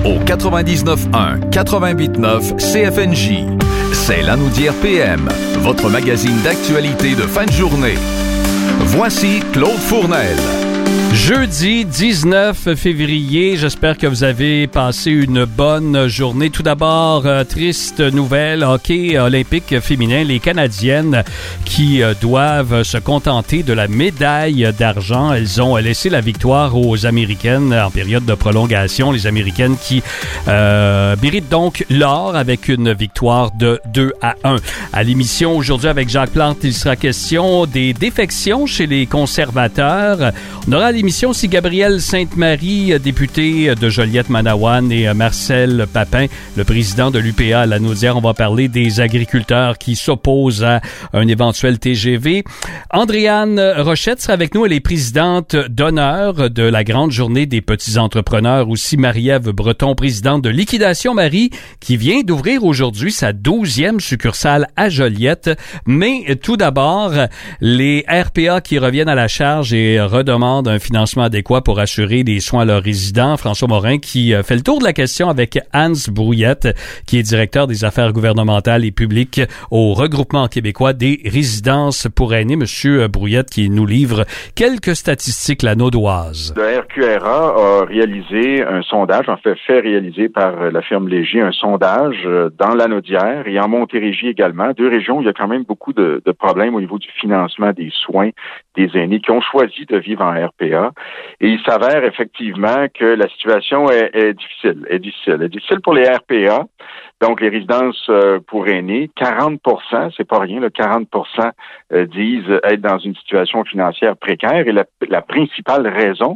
au 99.1, 88.9 CFNJ. C'est l'Anaudière PM, votre magazine d'actualité de fin de journée. Voici Claude Fournel. Jeudi 19 février, j'espère que vous avez passé une bonne journée. Tout d'abord, triste nouvelle, hockey olympique féminin, les Canadiennes qui doivent se contenter de la médaille d'argent. Elles ont laissé la victoire aux Américaines en période de prolongation. Les Américaines qui méritent donc l'or avec une victoire de 2-1. À l'émission aujourd'hui avec Jacques Plante, il sera question des défections chez les conservateurs. On aura l'émission aussi Gabrielle Sainte-Marie, député de Joliette-Manawan, et Marcel Papin, le président de l'UPA à Lanaudière. On va parler des agriculteurs qui s'opposent à un éventuel TGV. Andréane Rochette sera avec nous. Elle est présidente d'honneur de la grande journée des petits entrepreneurs. Aussi Marie-Ève Breton, présidente de Liquidation Marie, qui vient d'ouvrir aujourd'hui sa 12e succursale à Joliette. Mais tout d'abord, les RPA qui reviennent à la charge et redemandent un financement adéquat pour assurer des soins à leurs résidents. François Morin qui fait le tour de la question avec Hans Brouillette, qui est directeur des affaires gouvernementales et publiques au Regroupement québécois des résidences pour aînés. Monsieur Brouillette qui nous livre quelques statistiques lanaudoises. Le RQRA a réalisé un sondage, en fait réalisé par la firme Léger, un sondage dans Lanaudière et en Montérégie également, deux régions où il y a quand même beaucoup de problèmes au niveau du financement des soins des aînés qui ont choisi de vivre en RPA. Et il s'avère effectivement que la situation est difficile. Elle est difficile pour les RPA, donc les résidences pour aînés. 40%, c'est pas rien, 40% disent être dans une situation financière précaire. Et la principale raison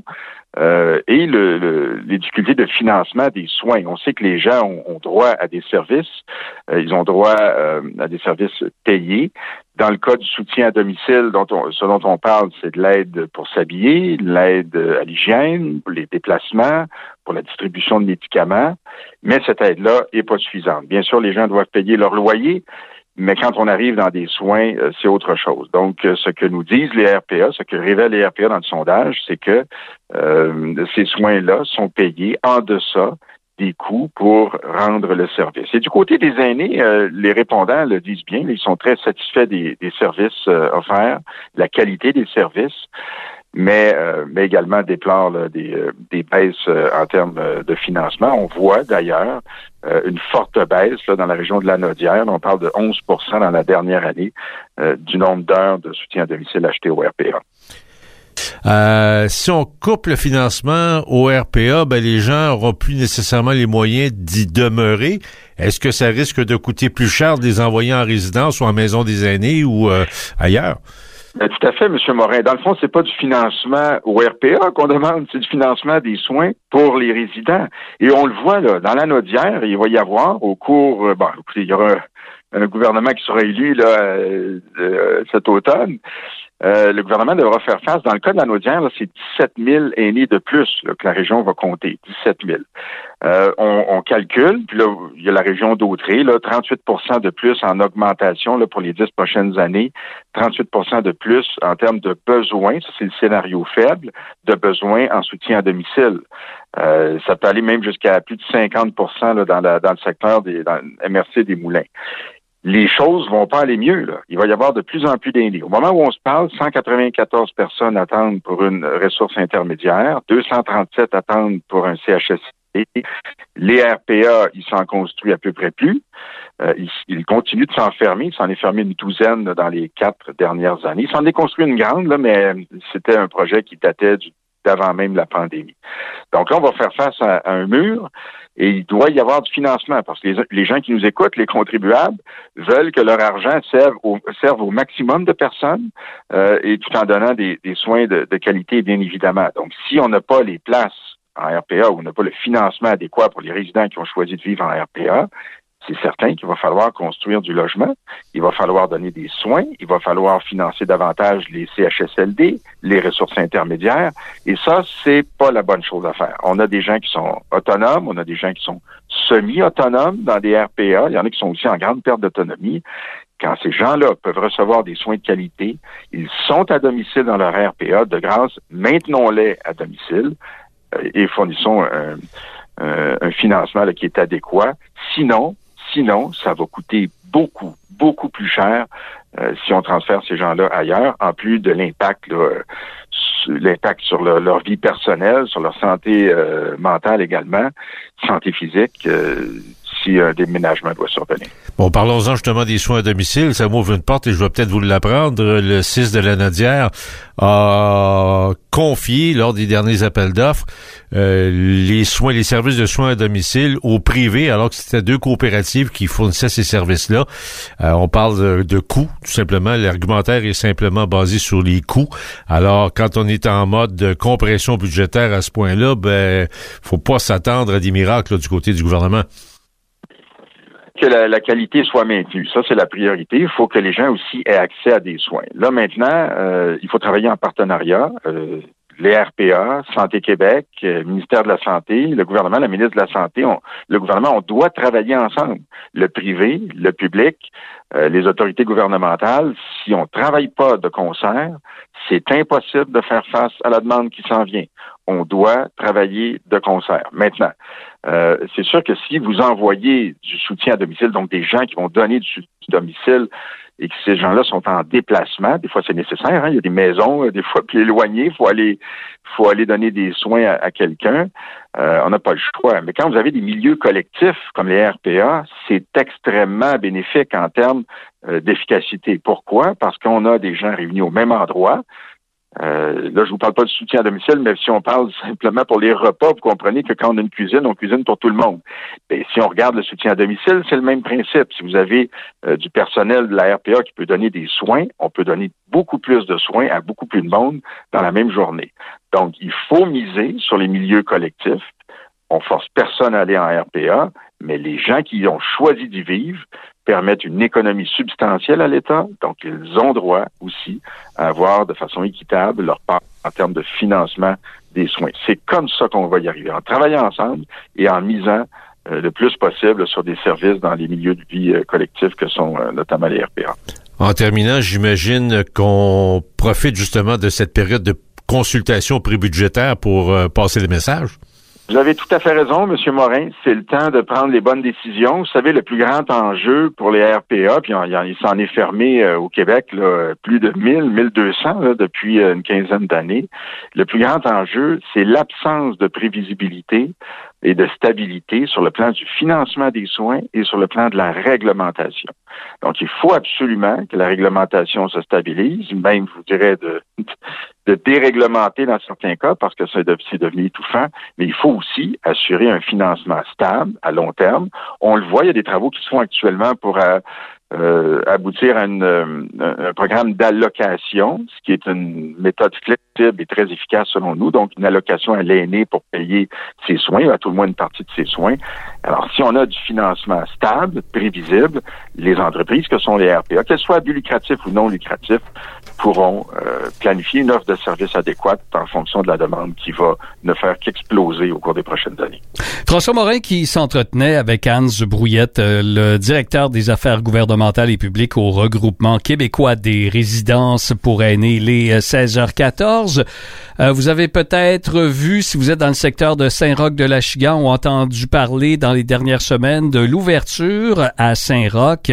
et les difficultés de financement des soins. On sait que les gens ont droit à des services, ils ont droit à des services payés. Dans le cas du soutien à domicile, ce dont on parle, c'est de l'aide pour s'habiller, de l'aide à l'hygiène, pour les déplacements, pour la distribution de médicaments, mais cette aide-là est pas suffisante. Bien sûr, les gens doivent payer leur loyer, mais quand on arrive dans des soins, c'est autre chose. Donc, ce que nous disent les RPA, ce que révèlent les RPA dans le sondage, c'est que ces soins-là sont payés en deçà des coûts pour rendre le service. Et du côté des aînés, les répondants le disent bien, ils sont très satisfaits des services offerts, la qualité des services, mais également déplorent des baisses en termes de financement. On voit d'ailleurs une forte baisse dans la région de Lanaudière. On parle de 11% dans la dernière année du nombre d'heures de soutien à domicile acheté au RPA. Si on coupe le financement au RPA, les gens n'auront plus nécessairement les moyens d'y demeurer. Est-ce que ça risque de coûter plus cher de les envoyer en résidence ou en maison des aînés ou ailleurs? Tout à fait, M. Morin. Dans le fond, c'est pas du financement au RPA qu'on demande, c'est du financement des soins pour les résidents. Et on le voit, là, dans Lanaudière, il va y avoir au cours, écoutez, il y aura un gouvernement qui sera élu cet automne. Le gouvernement devra faire face, dans le cas de Lanaudière, c'est 17 000 aînés de plus que la région va compter, 17 000. On calcule, puis là, il y a la région d'Autrey, 38% de plus en augmentation pour les 10 prochaines années, 38% de plus en termes de besoins, ça c'est le scénario faible, de besoins en soutien à domicile. Ça peut aller même jusqu'à plus de 50% dans le secteur dans le MRC des Moulins. Les choses vont pas aller mieux, là. Il va y avoir de plus en plus d'aînés. Au moment où on se parle, 194 personnes attendent pour une ressource intermédiaire, 237 attendent pour un CHSLD. Les RPA, ils s'en construisent à peu près plus. Ils continuent de s'enfermer. Il s'en est fermé une douzaine dans les 4 dernières années. Il s'en est construit une grande, là, mais c'était un projet qui datait d'avant même la pandémie. Donc là, on va faire face à un mur. Et il doit y avoir du financement parce que les gens qui nous écoutent, les contribuables, veulent que leur argent serve au maximum de personnes et tout en donnant des soins de qualité, bien évidemment. Donc, si on n'a pas les places en RPA ou on n'a pas le financement adéquat pour les résidents qui ont choisi de vivre en RPA, c'est certain qu'il va falloir construire du logement, il va falloir donner des soins, il va falloir financer davantage les CHSLD, les ressources intermédiaires, et ça, c'est pas la bonne chose à faire. On a des gens qui sont autonomes, on a des gens qui sont semi-autonomes dans des RPA, il y en a qui sont aussi en grande perte d'autonomie. Quand ces gens-là peuvent recevoir des soins de qualité, ils sont à domicile dans leur RPA, de grâce, maintenons-les à domicile et fournissons un financement là, qui est adéquat. Sinon, ça va coûter beaucoup plus cher si on transfère ces gens-là ailleurs, en plus de l'impact sur leur vie personnelle, sur leur santé mentale également, santé physique, si un déménagement doit survenir. Bon, parlons-en justement des soins à domicile. Ça m'ouvre une porte et je vais peut-être vous l'apprendre. Le CIS de la Nodière a confié, lors des derniers appels d'offres, les services de soins à domicile au privé, alors que c'était 2 coopératives qui fournissaient ces services-là. On parle de coûts, tout simplement. L'argumentaire est simplement basé sur les coûts. Alors, quand on est en mode de compression budgétaire à ce point-là, faut pas s'attendre à des miracles là, du côté du gouvernement. Que la qualité soit maintenue. Ça, c'est la priorité. Il faut que les gens aussi aient accès à des soins. Là, maintenant, il faut travailler en partenariat. Les RPA, Santé Québec, ministère de la Santé, le gouvernement, la ministre de la Santé, on doit travailler ensemble. Le privé, le public, les autorités gouvernementales. Si on travaille pas de concert, c'est impossible de faire face à la demande qui s'en vient. On doit travailler de concert. Maintenant, c'est sûr que si vous envoyez du soutien à domicile, donc des gens qui vont donner du soutien à domicile et que ces gens-là sont en déplacement, des fois c'est nécessaire, il y a des maisons des fois plus éloignées, faut aller donner des soins à quelqu'un, on n'a pas le choix. Mais quand vous avez des milieux collectifs comme les RPA, c'est extrêmement bénéfique en termes d'efficacité. Pourquoi? Parce qu'on a des gens réunis au même endroit. Là, je vous parle pas du soutien à domicile, mais si on parle simplement pour les repas, vous comprenez que quand on a une cuisine, on cuisine pour tout le monde. Et si on regarde le soutien à domicile, c'est le même principe. Si vous avez du personnel de la RPA qui peut donner des soins, on peut donner beaucoup plus de soins à beaucoup plus de monde dans la même journée. Donc, il faut miser sur les milieux collectifs. On force personne à aller en RPA, mais les gens qui ont choisi d'y vivre permettent une économie substantielle à l'État, donc ils ont droit aussi à avoir de façon équitable leur part en termes de financement des soins. C'est comme ça qu'on va y arriver, en travaillant ensemble et en misant le plus possible sur des services dans les milieux de vie collectifs que sont notamment les RPA. En terminant, j'imagine qu'on profite justement de cette période de consultation prébudgétaire pour passer le message. Vous avez tout à fait raison, M. Morin. C'est le temps de prendre les bonnes décisions. Vous savez, le plus grand enjeu pour les RPA, puis il s'en est fermé au Québec là, plus de 1200 là, depuis une quinzaine d'années. Le plus grand enjeu, c'est l'absence de prévisibilité et de stabilité sur le plan du financement des soins et sur le plan de la réglementation. Donc, il faut absolument que la réglementation se stabilise, même, je vous dirais, de déréglementer dans certains cas, parce que c'est devenu étouffant, mais il faut aussi assurer un financement stable à long terme. On le voit, il y a des travaux qui se font actuellement pour aboutir à un programme d'allocation, ce qui est une méthode flexible et très efficace selon nous, donc une allocation à l'aîné pour payer ses soins, à tout le moins une partie de ses soins. Alors, si on a du financement stable, prévisible, les entreprises que sont les RPA, qu'elles soient à but lucratif ou non lucratif, pourront planifier une offre de service adéquate en fonction de la demande qui va ne faire qu'exploser au cours des prochaines années. François Morin qui s'entretenait avec Hans Brouillette, le directeur des affaires gouvernementales et publiques au Regroupement québécois des résidences pour aînés, les 16h14. Vous avez peut-être vu, si vous êtes dans le secteur de Saint-Roch-de-l'Achigan, ou entendu parler dans les dernières semaines de l'ouverture à Saint-Roch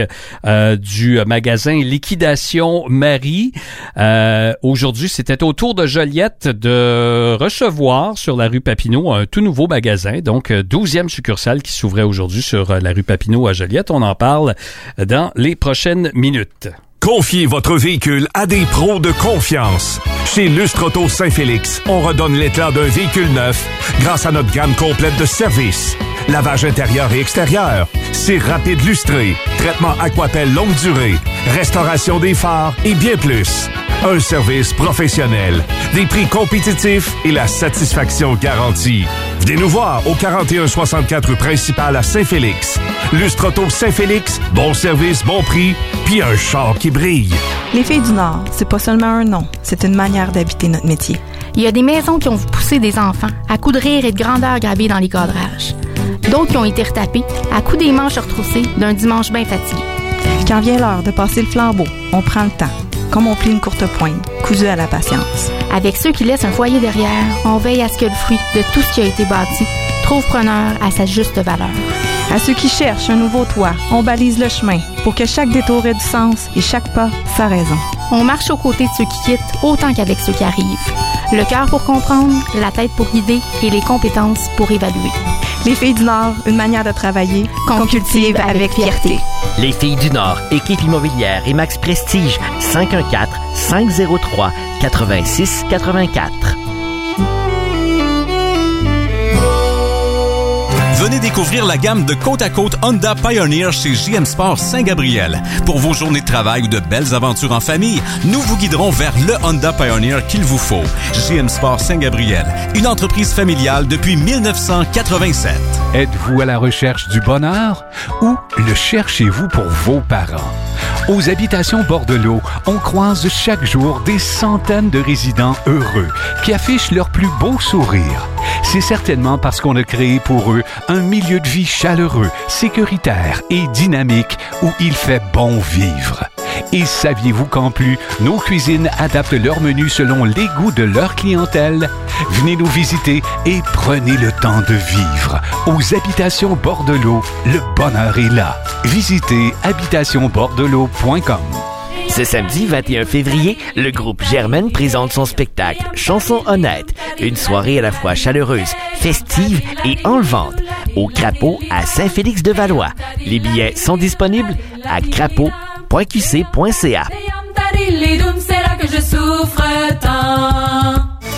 du magasin Liquidation Marie. Aujourd'hui, c'était au tour de Joliette de recevoir sur la rue Papineau un tout nouveau magasin, donc 12e succursale qui s'ouvrait aujourd'hui sur la rue Papineau à Joliette. On en parle dans les prochaines minutes. Confiez votre véhicule à des pros de confiance. Chez Lustre Auto Saint-Félix, on redonne l'éclat d'un véhicule neuf grâce à notre gamme complète de services. Lavage intérieur et extérieur, cire rapide lustrée, traitement Aquapel longue durée, restauration des phares et bien plus. Un service professionnel, des prix compétitifs et la satisfaction garantie. Venez nous voir au 4164 rue principale à Saint-Félix. Lustre Auto Saint-Félix, bon service, bon prix, puis un char qui brille. Les Filles du Nord, c'est pas seulement un nom, c'est une manière d'habiter notre métier. Il y a des maisons qui ont poussé des enfants à coups de rire et de grandeur gravés dans les cadrages. D'autres qui ont été retapés à coups des manches retroussées d'un dimanche bien fatigué. Quand vient l'heure de passer le flambeau, on prend le temps, comme on plie une courte pointe, cousue à la patience. Avec ceux qui laissent un foyer derrière, on veille à ce que le fruit de tout ce qui a été bâti trouve preneur à sa juste valeur. À ceux qui cherchent un nouveau toit, on balise le chemin pour que chaque détour ait du sens et chaque pas sa raison. On marche aux côtés de ceux qui quittent autant qu'avec ceux qui arrivent. Le cœur pour comprendre, la tête pour guider et les compétences pour évaluer. Les Filles du Nord, une manière de travailler qu'on cultive avec fierté. Les Filles du Nord, équipe immobilière et Max Prestige, 514-503-8684. Venez découvrir la gamme de côte à côte Honda Pioneer chez JM Sport Saint-Gabriel. Pour vos journées de travail ou de belles aventures en famille, nous vous guiderons vers le Honda Pioneer qu'il vous faut. JM Sport Saint-Gabriel, une entreprise familiale depuis 1987. Êtes-vous à la recherche du bonheur ou le cherchez-vous pour vos parents? Aux Habitations Bordelot, on croise chaque jour des centaines de résidents heureux qui affichent leur plus beau sourire. C'est certainement parce qu'on a créé pour eux un milieu de vie chaleureux, sécuritaire et dynamique où il fait bon vivre. Et saviez-vous qu'en plus, nos cuisines adaptent leur menu selon les goûts de leur clientèle? Venez nous visiter et prenez le temps de vivre. Aux Habitations Bordelot, le bonheur est là. Visitez habitationbordelot.com. Ce samedi 21 février, le groupe Germaine présente son spectacle Chansons honnêtes, une soirée à la fois chaleureuse, festive et enlevante, au Crapaud à Saint-Félix-de-Valois. Les billets sont disponibles à crapaud.qc.ca. Que je souffre tant.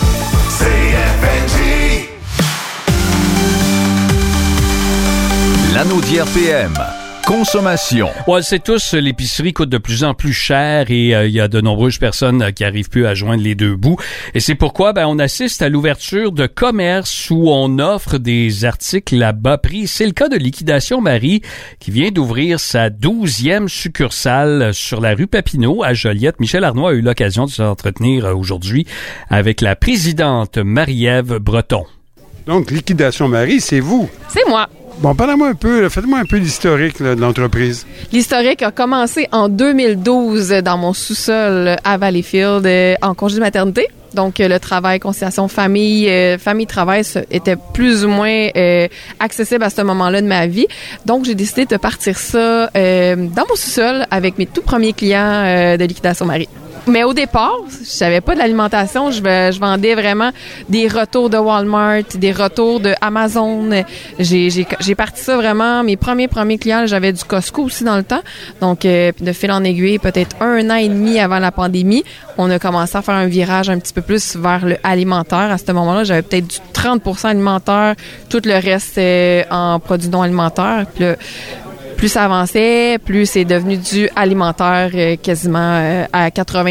CFNJ. Lanaudière PM. Consommation. Ouais, c'est tous, l'épicerie coûte de plus en plus cher et il y a de nombreuses personnes qui arrivent plus à joindre les deux bouts. Et c'est pourquoi on assiste à l'ouverture de commerces où on offre des articles à bas prix. C'est le cas de Liquidation Marie qui vient d'ouvrir sa 12e succursale sur la rue Papineau à Joliette. Michel Arnois a eu l'occasion de s'entretenir aujourd'hui avec la présidente Marie-Ève Breton. Donc, Liquidation Marie, c'est vous? C'est moi. Bon, parlez-moi un peu, faites-moi un peu l'historique de l'entreprise. L'historique a commencé en 2012 dans mon sous-sol à Valleyfield en congé de maternité. Donc, le travail, conciliation famille-travail était plus ou moins accessible à ce moment-là de ma vie. Donc, j'ai décidé de partir ça dans mon sous-sol avec mes tout premiers clients de Liquidation Marie. Mais au départ, je savais pas de l'alimentation. Je vendais vraiment des retours de Walmart, des retours de Amazon. J'ai parti ça vraiment. Mes premiers clients, j'avais du Costco aussi dans le temps. Donc, de fil en aiguille, peut-être 1 an et demi avant la pandémie, on a commencé à faire un virage un petit peu plus vers le alimentaire. À ce moment-là, j'avais peut-être du 30% alimentaire, tout le reste en produits non alimentaires. Puis là, plus ça avançait, plus c'est devenu du alimentaire quasiment à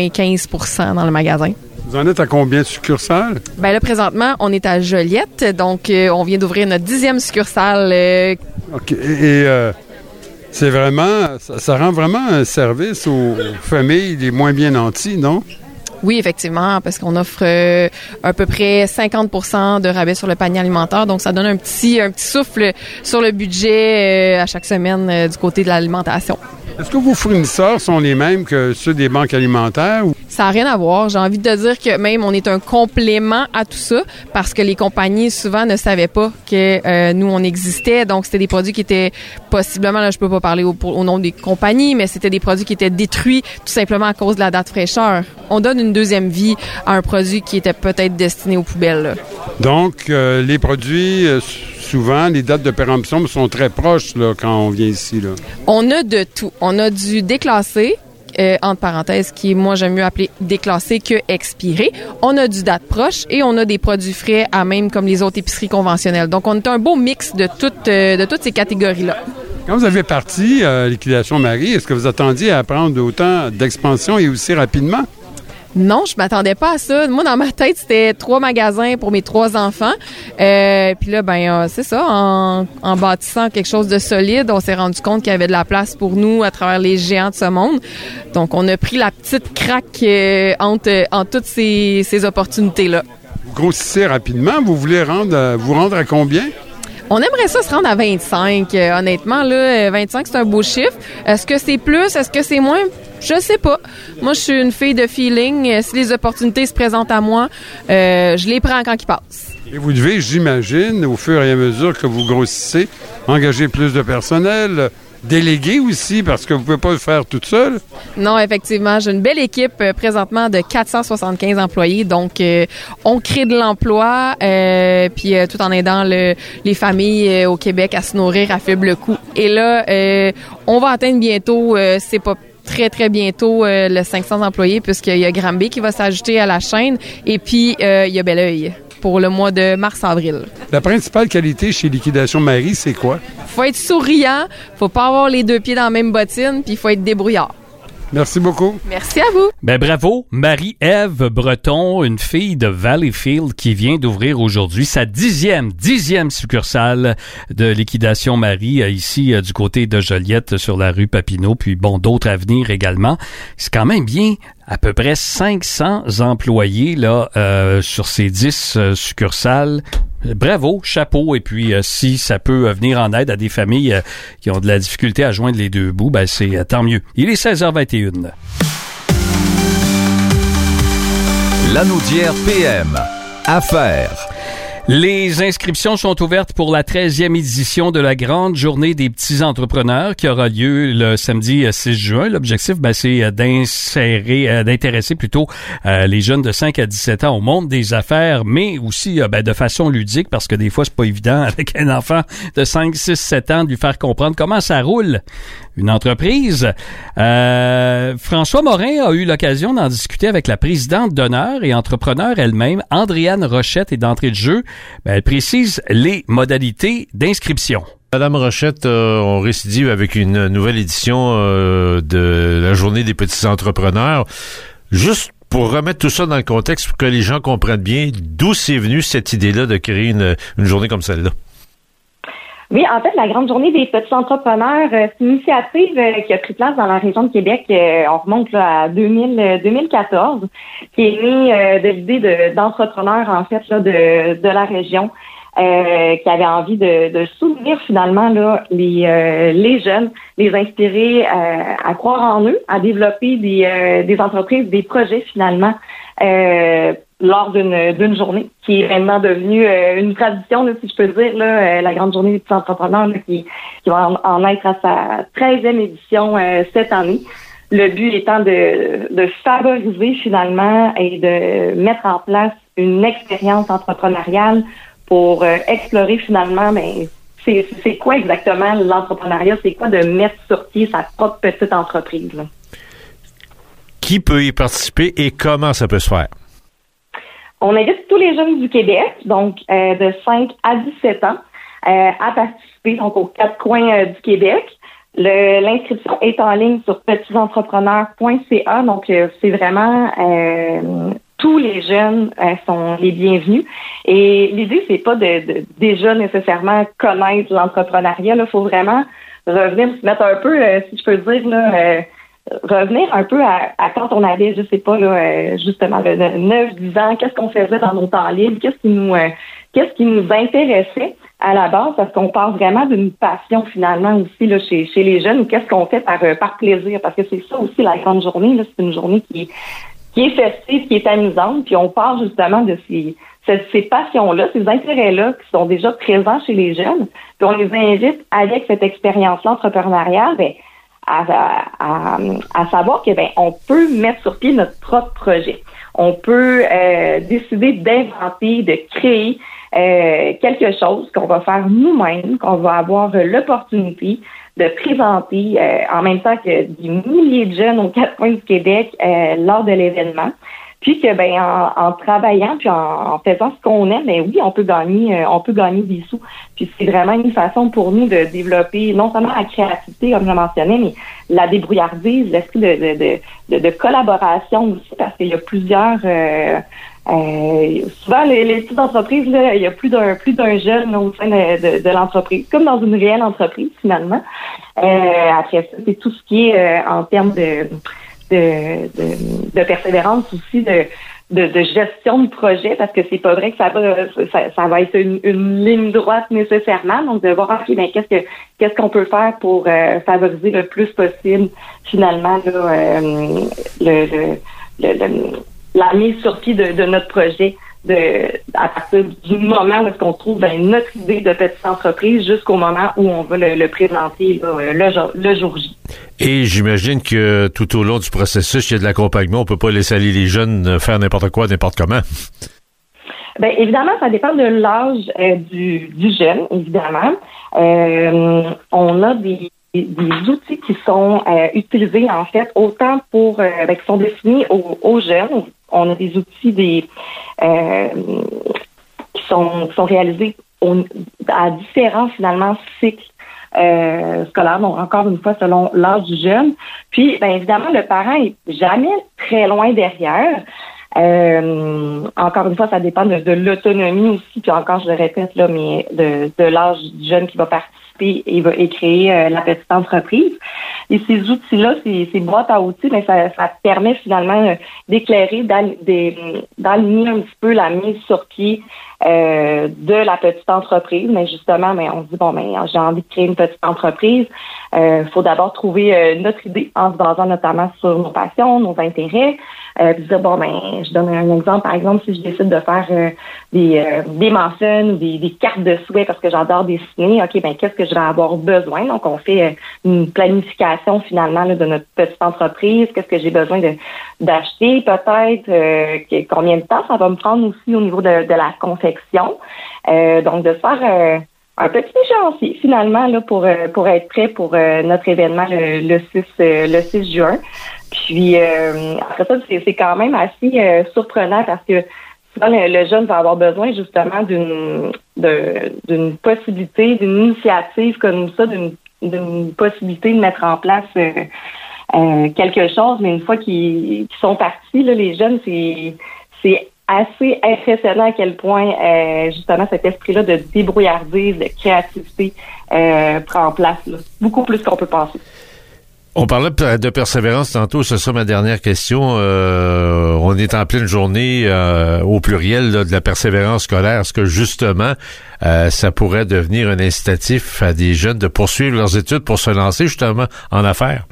95% dans le magasin. Vous en êtes à combien de succursales? Là, présentement, on est à Joliette. Donc, on vient d'ouvrir notre 10e succursale. OK. Et c'est vraiment... Ça rend vraiment un service aux familles les moins bien nanties, non? Oui, effectivement, parce qu'on offre à peu près 50% de rabais sur le panier alimentaire. Donc, ça donne un petit souffle sur le budget à chaque semaine du côté de l'alimentation. Est-ce que vos fournisseurs sont les mêmes que ceux des banques alimentaires? Ça n'a rien à voir. J'ai envie de dire que même on est un complément à tout ça parce que les compagnies souvent ne savaient pas que nous, on existait. Donc, c'était des produits qui étaient possiblement, là, je peux pas parler au nom des compagnies, mais c'était des produits qui étaient détruits tout simplement à cause de la date fraîcheur. On donne une deuxième vie à un produit qui était peut-être destiné aux poubelles, là. Donc, les produits... souvent, les dates de péremption sont très proches là, quand on vient ici. Là. On a de tout. On a du déclassé, entre parenthèses, qui, moi, j'aime mieux appeler déclassé que expiré. On a du date proche et on a des produits frais à même comme les autres épiceries conventionnelles. Donc, on est un beau mix de toutes ces catégories-là. Quand vous avez parti Liquidation Marie, est-ce que vous attendiez à prendre autant d'expansion et aussi rapidement? Non, je m'attendais pas à ça. Moi, dans ma tête, c'était 3 magasins pour mes 3 enfants. Puis là, c'est ça, en bâtissant quelque chose de solide, on s'est rendu compte qu'il y avait de la place pour nous à travers les géants de ce monde. Donc, on a pris la petite craque entre toutes ces opportunités-là. Vous grossissez rapidement. Vous voulez vous rendre à combien? On aimerait ça se rendre à 25. Honnêtement, là, 25, c'est un beau chiffre. Est-ce que c'est plus? Est-ce que c'est moins? Je sais pas. Moi, je suis une fille de feeling. Si les opportunités se présentent à moi, je les prends quand ils passent. Et vous devez, j'imagine, au fur et à mesure que vous grossissez, engager plus de personnel, déléguer aussi, parce que vous ne pouvez pas le faire toute seule. Non, effectivement, j'ai une belle équipe présentement de 475 employés. Donc, on crée de l'emploi, puis tout en aidant les familles au Québec à se nourrir à faible coût. Et là, on va atteindre bientôt, c'est pas très, très bientôt, le 500 employés, puisqu'il y a Granby qui va s'ajouter à la chaîne. Et puis, il y a Belleuil pour le mois de mars-avril. La principale qualité chez Liquidation Marie, c'est quoi? Faut être souriant, faut pas avoir les deux pieds dans la même bottine, puis il faut être débrouillard. Merci beaucoup. Merci à vous. Ben bravo, Marie-Ève Breton, une fille de Valleyfield qui vient d'ouvrir aujourd'hui sa dixième succursale de Liquidation Marie ici du côté de Joliette sur la rue Papineau, puis bon, d'autres à venir également. C'est quand même bien, à peu près 500 employés là sur ces 10 succursales. Bravo, chapeau, et puis si ça peut venir en aide à des familles qui ont de la difficulté à joindre les deux bouts, ben c'est tant mieux. Il est 16h21. Lanaudière PM. Affaires. Les inscriptions sont ouvertes pour la 13e édition de la Grande Journée des petits entrepreneurs qui aura lieu le samedi 6 juin. L'objectif, c'est d'intéresser plutôt les jeunes de 5 à 17 ans au monde des affaires, mais aussi de façon ludique, parce que des fois, c'est pas évident avec un enfant de 5, 6, 7 ans de lui faire comprendre comment ça roule une entreprise. François Morin a eu l'occasion d'en discuter avec la présidente d'honneur et entrepreneur elle-même, Andréane Rochette, et d'entrée de jeu, elle précise les modalités d'inscription. Madame Rochette, on récidive avec une nouvelle édition de la Journée des petits entrepreneurs. Juste pour remettre tout ça dans le contexte, pour que les gens comprennent bien d'où c'est venu cette idée-là de créer une journée comme celle-là. Oui, en fait, la Grande Journée des petits entrepreneurs, c'est une initiative qui a pris place dans la région de Québec. On remonte là, à 2014, qui est née de l'idée d'entrepreneurs, en fait, là, de la région, qui avaient envie de soutenir finalement là les jeunes, les inspirer à croire en eux, à développer des entreprises, des projets finalement. Lors d'une journée qui est vraiment devenue une tradition, là, si je peux dire, là, la Grande Journée des petits entrepreneurs là, qui va en être à sa 13e édition cette année. Le but étant de favoriser finalement et de mettre en place une expérience entrepreneuriale pour explorer finalement c'est quoi exactement l'entrepreneuriat, c'est quoi de mettre sur pied sa propre petite entreprise. Là. Qui peut y participer et comment ça peut se faire? On invite tous les jeunes du Québec, donc de 5 à 17 ans, à participer donc aux 4 coins du Québec. L'inscription est en ligne sur petitsentrepreneurs.ca, donc c'est vraiment tous les jeunes sont les bienvenus. Et l'idée, c'est pas de déjà nécessairement connaître l'entrepreneuriat. Il faut vraiment revenir, se mettre un peu, si je peux dire, là, revenir un peu à quand on avait, je sais pas, là, justement, 9-10 ans, qu'est-ce qu'on faisait dans nos temps libres, qu'est-ce qui nous intéressait à la base, parce qu'on parle vraiment d'une passion finalement aussi là chez les jeunes, ou qu'est-ce qu'on fait par plaisir, parce que c'est ça aussi la grande journée, là, c'est une journée qui est festive, qui est amusante, puis on parle justement de ces passions-là, ces intérêts-là qui sont déjà présents chez les jeunes, puis on les invite avec cette expérience-là entrepreneuriale, à savoir que on peut mettre sur pied notre propre projet. On peut décider d'inventer, de créer quelque chose qu'on va faire nous-mêmes, qu'on va avoir l'opportunité de présenter en même temps que des milliers de jeunes aux 4 coins du Québec lors de l'événement. Puis que en travaillant puis en faisant ce qu'on aime, oui, on peut gagner des sous. Puis c'est vraiment une façon pour nous de développer non seulement la créativité, comme je mentionnais, mais la débrouillardise, l'esprit de collaboration aussi, parce qu'il y a plusieurs souvent les petites entreprises, là, il y a plus d'un jeune là, au sein de l'entreprise, comme dans une réelle entreprise finalement. Après ça, c'est tout ce qui est en termes de persévérance aussi, de gestion de projet, parce que c'est pas vrai que ça va être une ligne droite nécessairement. Donc de voir qu'est-ce qu'on peut faire pour favoriser le plus possible finalement là, la mise sur pied de notre projet à partir du moment où est-ce qu'on trouve notre idée de petite entreprise jusqu'au moment où on va le présenter le jour J. Et j'imagine que tout au long du processus, il y a de l'accompagnement. On peut pas laisser aller les jeunes faire n'importe quoi, n'importe comment. Bien, évidemment, ça dépend de l'âge du jeune, évidemment. On a des outils qui sont utilisés, en fait, autant pour qui sont destinés aux jeunes. On a des outils qui sont réalisés à différents, finalement, cycles scolaires, donc encore une fois, selon l'âge du jeune. Puis, bien évidemment, le parent est jamais très loin derrière. Encore une fois, ça dépend de l'autonomie aussi, puis encore, je le répète, là, mais de l'âge du jeune qui va participer et créer la petite entreprise. Et ces outils-là, ces boîtes à outils, mais ça permet finalement d'éclairer, d'aligner un petit peu la mise sur pied de la petite entreprise. Mais justement, on se dit, j'ai envie de créer une petite entreprise. Faut d'abord trouver notre idée en se basant notamment sur nos passions, nos intérêts. Puis dire, je donne un exemple. Par exemple, si je décide de faire des muffins ou des cartes de souhait parce que j'adore dessiner, qu'est-ce que je vais avoir besoin? Donc, on fait une planification finalement là, de notre petite entreprise. Qu'est-ce que j'ai besoin d'acheter peut-être? Combien de temps ça va me prendre aussi au niveau de la confection? Donc, de faire un petit échéancier finalement là pour être prêt pour notre événement le 6 juin. Puis après ça, c'est quand même assez surprenant parce que souvent le jeune va avoir besoin justement d'une possibilité, d'une initiative comme ça, d'une possibilité de mettre en place quelque chose. Mais une fois qu'ils sont partis, là, les jeunes, c'est assez impressionnant à quel point justement cet esprit-là de débrouillardise, de créativité prend place, là. Beaucoup plus qu'on peut penser. On parlait de persévérance tantôt, c'est ça ma dernière question. On est en pleine journée au pluriel là, de la persévérance scolaire. Est-ce que justement ça pourrait devenir un incitatif à des jeunes de poursuivre leurs études pour se lancer justement en affaires?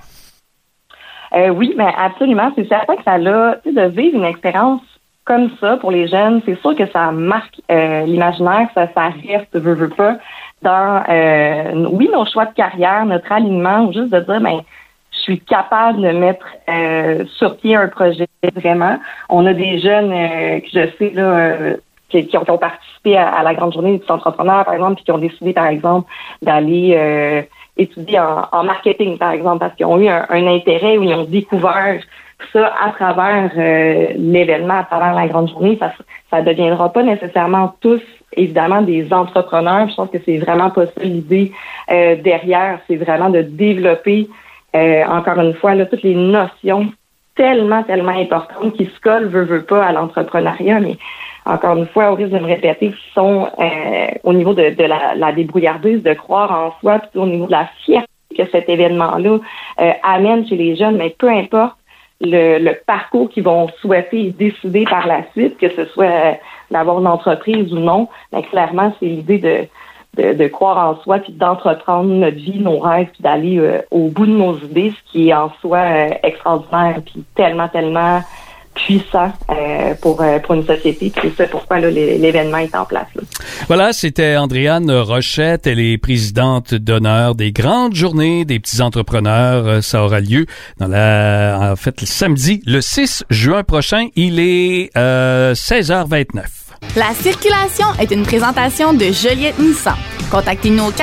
Oui, mais absolument. C'est certain que ça l'a, de vivre une expérience comme ça pour les jeunes, c'est sûr que ça marque l'imaginaire, ça reste, veut pas, dans nos choix de carrière, notre alignement, ou juste de dire je suis capable de mettre sur pied un projet vraiment. On a des jeunes que je sais là qui ont participé à la grande journée des entrepreneurs, par exemple, puis qui ont décidé, par exemple, d'aller étudier en marketing, par exemple, parce qu'ils ont eu un intérêt où ils ont découvert ça à travers l'événement, à travers la grande journée. Ça deviendra pas nécessairement tous, évidemment, des entrepreneurs. Je pense que c'est vraiment pas ça l'idée derrière. C'est vraiment de développer, encore une fois, là, toutes les notions tellement importantes qui se collent, veut pas, à l'entrepreneuriat, mais encore une fois, au risque de me répéter, qui sont au niveau de la débrouillardise, de croire en soi, puis au niveau de la fierté que cet événement-là amène chez les jeunes, mais peu importe le parcours qu'ils vont souhaiter et décider par la suite, que ce soit d'avoir une entreprise ou non, mais clairement, c'est l'idée de croire en soi, puis d'entreprendre notre vie, nos rêves, puis d'aller au bout de nos idées, ce qui est en soi extraordinaire, puis tellement puissant pour une société. Puis c'est ça pourquoi là, l'événement est en place. Là. Voilà, c'était Andréane Rochette. Elle est présidente d'honneur des grandes journées des petits entrepreneurs. Ça aura lieu le samedi, le 6 juin prochain. Il est 16h29. La circulation est une présentation de Joliette Nissan. Contactez-nous au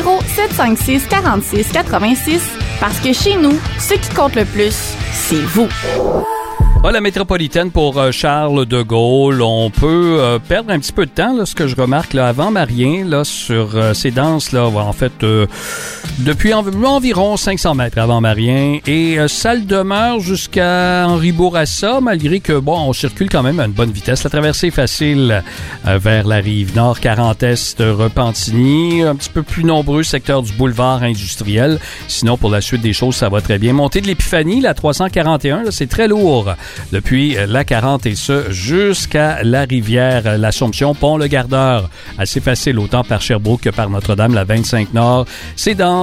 450-756-4686 parce que chez nous, ce qui compte le plus, c'est vous. La métropolitaine pour Charles de Gaulle, on peut perdre un petit peu de temps, là, ce que je remarque là, avant Marien, là, sur ces danses, là, en fait, depuis environ 500 mètres avant Marien, et ça le demeure jusqu'à Henri Bourassa, malgré que, on circule quand même à une bonne vitesse. La traversée est facile vers la rive nord, 40 Est, Repentigny, un petit peu plus nombreux secteur du boulevard industriel. Sinon, pour la suite des choses, ça va très bien. Montée de l'Épiphanie, la 341, là, c'est très lourd. Depuis la 40 et ce jusqu'à la rivière L'Assomption, Pont-le-Gardeur. Assez facile autant par Sherbrooke que par Notre-Dame, la 25 Nord. C'est dense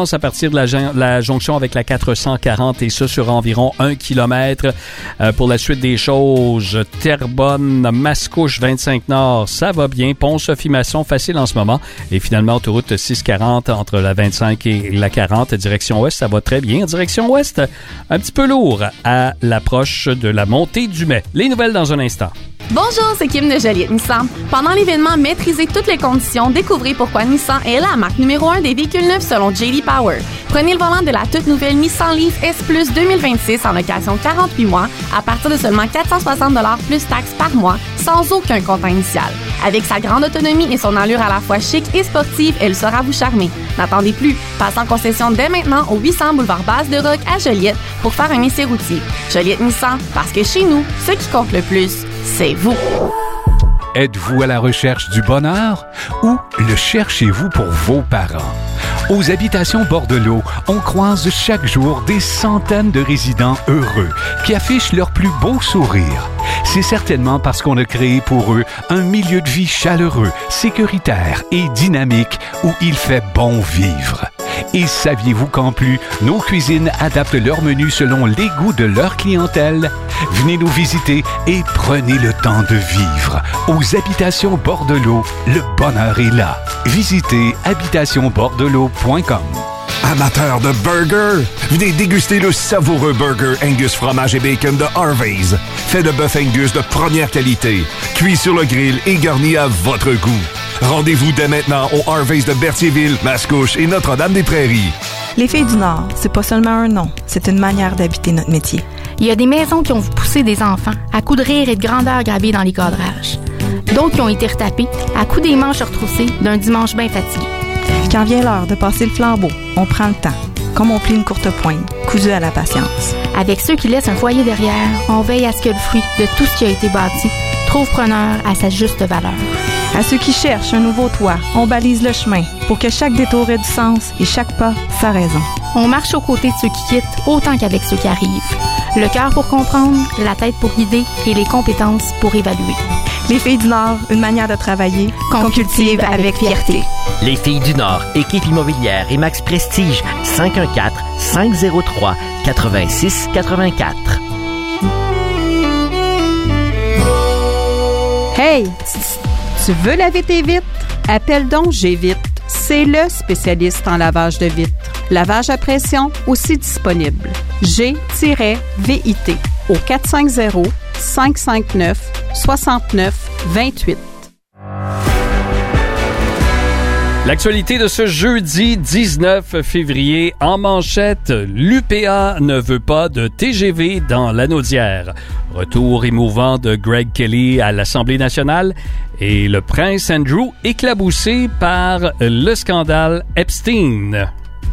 commence à partir de la jonction avec la 440 et ça sur environ 1 kilomètre. Pour la suite des choses, Terrebonne, Mascouche, 25 Nord, ça va bien. Pont-Sophie-Masson, facile en ce moment. Et finalement, autoroute 640 entre la 25 et la 40, direction ouest, ça va très bien. Direction ouest, un petit peu lourd à l'approche de la montée du Mai. Les nouvelles dans un instant. Bonjour, c'est Kim de Joliette Nissan. Pendant l'événement Maîtrisez toutes les conditions, découvrez pourquoi Nissan est la marque numéro 1 des véhicules neufs selon J.D. Power. Prenez le volant de la toute nouvelle Nissan Leaf S Plus 2026 en location 48 mois à partir de seulement 460 $ plus taxes par mois, sans aucun comptant initial. Avec sa grande autonomie et son allure à la fois chic et sportive, elle saura vous charmer. N'attendez plus, passez en concession dès maintenant au 800 boulevard Basse-de-Roc à Joliette pour faire un essai routier. Joliette Nissan, parce que chez nous, ce qui compte le plus, c'est vous. Êtes-vous à la recherche du bonheur ou le cherchez-vous pour vos parents? Aux Habitations Bordelot, on croise chaque jour des centaines de résidents heureux qui affichent leur plus beau sourire. C'est certainement parce qu'on a créé pour eux un milieu de vie chaleureux, sécuritaire et dynamique où il fait bon vivre. Et saviez-vous qu'en plus, nos cuisines adaptent leur menu selon les goûts de leur clientèle? Venez nous visiter et prenez le temps de vivre. Aux Habitations Bordelot, le bonheur est là. Visitez habitationbordelot.com. Amateurs de burgers, venez déguster le savoureux burger Angus fromage et bacon de Harvey's. Fait de bœuf Angus de première qualité, cuit sur le grill et garni à votre goût. Rendez-vous dès maintenant au Harvey's de Berthierville, Mascouche et Notre-Dame-des-Prairies. Les Filles du Nord, c'est pas seulement un nom, c'est une manière d'habiter notre métier. Il y a des maisons qui ont poussé des enfants à coups de rire et de grandeur gravés dans les cadrages. D'autres qui ont été retapés à coups des manches retroussées d'un dimanche bien fatigué. Quand vient l'heure de passer le flambeau, on prend le temps, comme on plie une courte pointe, cousu à la patience. Avec ceux qui laissent un foyer derrière, on veille à ce que le fruit de tout ce qui a été bâti trouve preneur à sa juste valeur. À ceux qui cherchent un nouveau toit, on balise le chemin pour que chaque détour ait du sens et chaque pas sa raison. On marche aux côtés de ceux qui quittent autant qu'avec ceux qui arrivent. Le cœur pour comprendre, la tête pour guider et les compétences pour évaluer. Les Filles du Nord, une manière de travailler qu'on cultive avec fierté. Les Filles du Nord, équipe immobilière et Max Prestige, 514-503-8684. Hey, tu veux laver tes vitres? Appelle donc G-Vitre. C'est le spécialiste en lavage de vitres. Lavage à pression aussi disponible. G-VIT au 450-559-6928. L'actualité de ce jeudi 19 février en manchette, l'UPA ne veut pas de TGV dans l'Anaudière. Retour émouvant de Greg Kelly à l'Assemblée nationale et le prince Andrew éclaboussé par le scandale Epstein.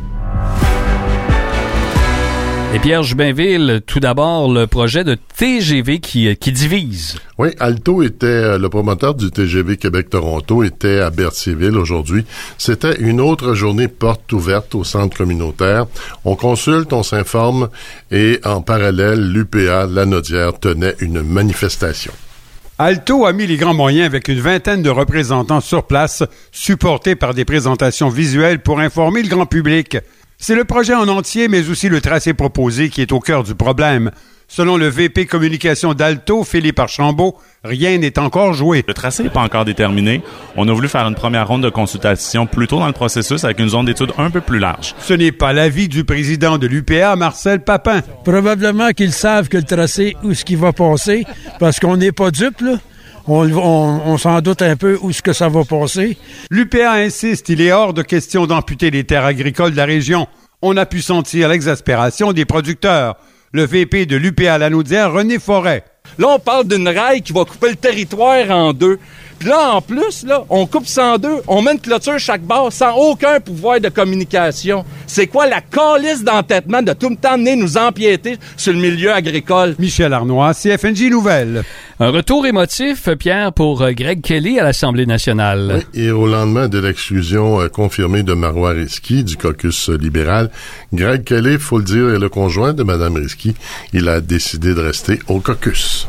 Et Pierre Jubinville, tout d'abord, le projet de TGV qui divise. Oui, Alto était le promoteur du TGV Québec-Toronto, était à Berthierville aujourd'hui. C'était une autre journée porte ouverte au centre communautaire. On consulte, on s'informe et en parallèle, l'UPA Lanaudière tenait une manifestation. Alto a mis les grands moyens avec une vingtaine de représentants sur place, supportés par des présentations visuelles pour informer le grand public. C'est le projet en entier, mais aussi le tracé proposé qui est au cœur du problème. Selon le VP Communication d'Alto, Philippe Archambault, rien n'est encore joué. Le tracé n'est pas encore déterminé. On a voulu faire une première ronde de consultation plus tôt dans le processus avec une zone d'étude un peu plus large. Ce n'est pas l'avis du président de l'UPA, Marcel Papin. Probablement qu'ils savent que le tracé, où ce qui va passer, parce qu'on n'est pas dupes, là. On s'en doute un peu où est-ce que ça va passer. L'UPA insiste, il est hors de question d'amputer les terres agricoles de la région. On a pu sentir l'exaspération des producteurs. Le VP de l'UPA Lanaudière, René Forêt. Là, on parle d'une rail qui va couper le territoire en deux. Puis là, en plus, là, on coupe ça en deux, on met une clôture chaque bord sans aucun pouvoir de communication. C'est quoi la calisse d'entêtement de tout le temps venir nous empiéter sur le milieu agricole? Michel Arnois, CFNJ Nouvelles. Un retour émotif, Pierre, pour Greg Kelly à l'Assemblée nationale. Oui, et au lendemain de l'exclusion confirmée de Marois Risky du caucus libéral, Greg Kelly, faut le dire, est le conjoint de Mme Risky. Il a décidé de rester au caucus.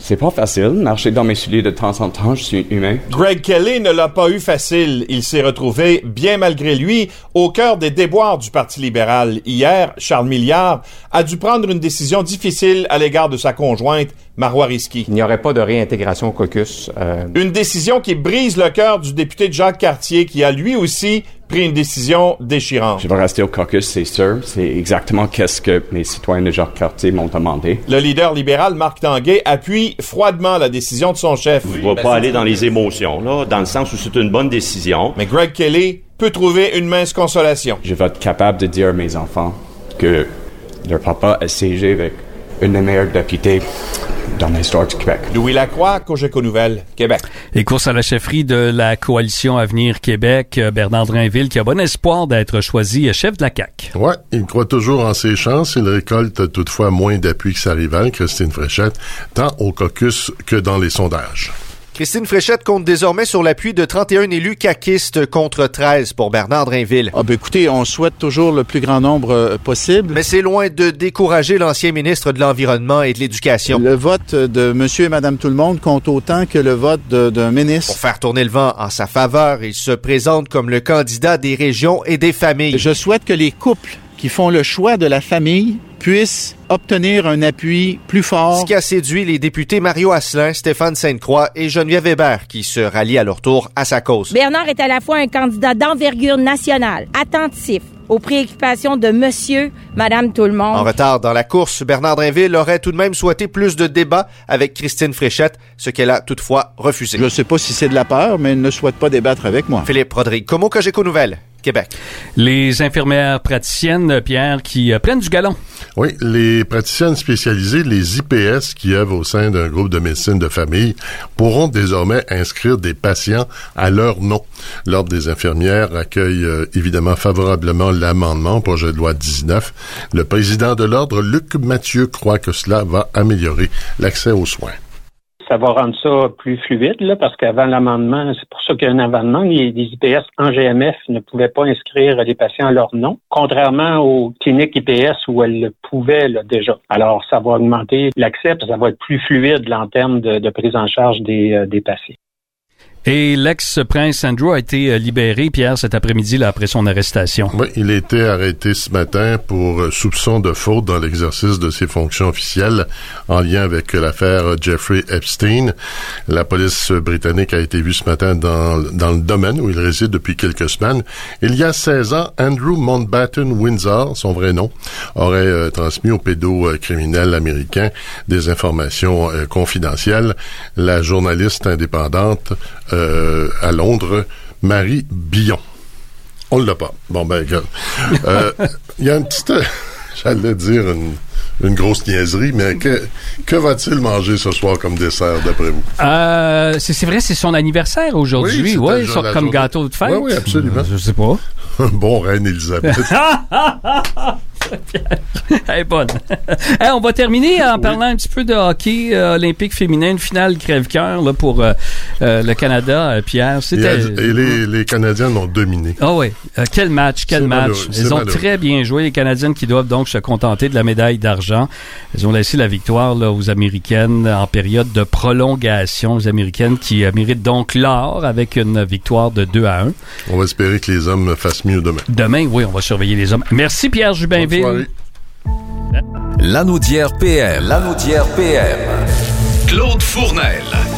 C'est pas facile, marcher dans mes souliers de temps en temps, je suis humain. Greg Kelly ne l'a pas eu facile. Il s'est retrouvé, bien malgré lui, au cœur des déboires du Parti libéral. Hier, Charles Milliard a dû prendre une décision difficile à l'égard de sa conjointe, Marois Risky. Il n'y aurait pas de réintégration au caucus. Une décision qui brise le cœur du député Jacques Cartier, qui a lui aussi pris une décision déchirante. Je vais rester au caucus, c'est sûr. C'est exactement qu'est-ce que mes citoyens de Jacques Cartier m'ont demandé. Le leader libéral, Marc Tanguay, appuie froidement la décision de son chef. Je ne vais pas aller dans les émotions, là, dans le sens où c'est une bonne décision. Mais Greg Kelly peut trouver une mince consolation. Je vais être capable de dire à mes enfants que leur papa a siégé avec une des meilleures députées dans l'histoire du Québec. Louis Lacroix, Cogeco Nouvelles, Québec. Et course à la chefferie de la Coalition Avenir Québec, Bernard Drainville, qui a bon espoir d'être choisi chef de la CAQ. Ouais, il croit toujours en ses chances. Il récolte toutefois moins d'appui que sa rivale, Christine Fréchette, tant au caucus que dans les sondages. Christine Fréchette compte désormais sur l'appui de 31 élus caquistes contre 13 pour Bernard Drainville. Écoutez, on souhaite toujours le plus grand nombre possible. Mais c'est loin de décourager l'ancien ministre de l'Environnement et de l'Éducation. Le vote de monsieur et madame tout le monde compte autant que le vote d'un ministre. Pour faire tourner le vent en sa faveur, il se présente comme le candidat des régions et des familles. Je souhaite que les couples qui font le choix de la famille puissent obtenir un appui plus fort. Ce qui a séduit les députés Mario Asselin, Stéphane Sainte-Croix et Geneviève Hébert qui se rallient à leur tour à sa cause. Bernard est à la fois un candidat d'envergure nationale, attentif aux préoccupations de monsieur, madame tout le monde. En retard dans la course, Bernard Drainville aurait tout de même souhaité plus de débats avec Christine Fréchette, ce qu'elle a toutefois refusé. Je ne sais pas si c'est de la peur, mais elle ne souhaite pas débattre avec moi. Philippe Rodrigue, Como Cogeco Nouvelles, Québec. Les infirmières praticiennes, Pierre, qui prennent du galon. Oui, les praticiennes spécialisées, les IPS qui œuvrent au sein d'un groupe de médecine de famille, pourront désormais inscrire des patients à leur nom. L'Ordre des infirmières accueille évidemment favorablement l'amendement au projet de loi 19. Le président de l'Ordre, Luc Mathieu, croit que cela va améliorer l'accès aux soins. Ça va rendre ça plus fluide, là, parce qu'avant l'amendement, c'est pour ça qu'il y a un amendement, les IPS en GMF ne pouvaient pas inscrire les patients à leur nom, contrairement aux cliniques IPS où elles le pouvaient là, déjà. Alors, ça va augmenter l'accès, ça va être plus fluide là, en termes de prise en charge des patients. Et l'ex-prince Andrew a été libéré, Pierre, cet après-midi, là, après son arrestation. Oui, il a été arrêté ce matin pour soupçon de faute dans l'exercice de ses fonctions officielles en lien avec l'affaire Jeffrey Epstein. La police britannique a été vue ce matin dans le domaine où il réside depuis quelques semaines. Il y a 16 ans, Andrew Mountbatten Windsor, son vrai nom, aurait transmis aux pédocriminels américains des informations confidentielles. La journaliste indépendante à Londres, Marie Billon. On l'a pas. Bon, ben, il y a une petite... j'allais dire une grosse niaiserie, mais que va-t-il manger ce soir comme dessert, d'après vous? C'est vrai, c'est son anniversière aujourd'hui. Oui, comme gâteau de fête. Oui, absolument. Je sais pas. Bon, Reine Élisabeth. Elle est bonne. Hey, on va terminer en parlant un petit peu de hockey olympique féminin, une finale crève-cœur là, pour le Canada, Pierre. Et les Canadiennes ont dominé. Ah oui, quel match. Elles ont très bien joué, les Canadiennes qui doivent donc se contenter de la médaille d'argent. Elles ont laissé la victoire là, aux Américaines en période de prolongation. Les Américaines qui méritent donc l'or avec une victoire de 2-1. On va espérer que les hommes fassent mieux demain. Demain, oui, on va surveiller les hommes. Merci Pierre Jubinville. Lanaudière PM. Lanaudière PM. Claude Fournel.